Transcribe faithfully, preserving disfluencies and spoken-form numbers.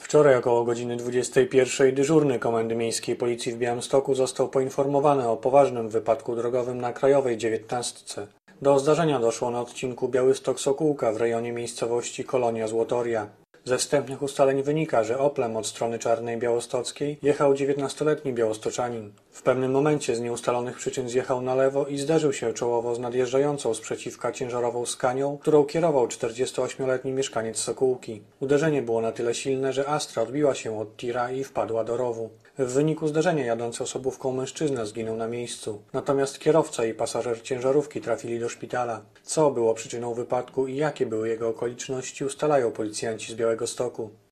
Wczoraj około godziny dwudziestej pierwszej dyżurny Komendy Miejskiej Policji w Białymstoku został poinformowany o poważnym wypadku drogowym na Krajowej dziewiętnastce. Do zdarzenia doszło na odcinku Białystok-Sokółka w rejonie miejscowości Kolonia Złotoria. Ze wstępnych ustaleń wynika, że Oplem od strony Czarnej Białostockiej jechał dziewiętnastoletni białostoczanin. W pewnym momencie z nieustalonych przyczyn zjechał na lewo i zderzył się czołowo z nadjeżdżającą z przeciwka ciężarową Scanią, którą kierował czterdziestoośmioletni mieszkaniec Sokółki. Uderzenie było na tyle silne, że Astra odbiła się od tira i wpadła do rowu. W wyniku zdarzenia jadący osobówką mężczyzna zginął na miejscu, natomiast kierowca i pasażer ciężarówki trafili do szpitala. Co było przyczyną wypadku i jakie były jego okoliczności, ustalają policjanci z Białegostoku.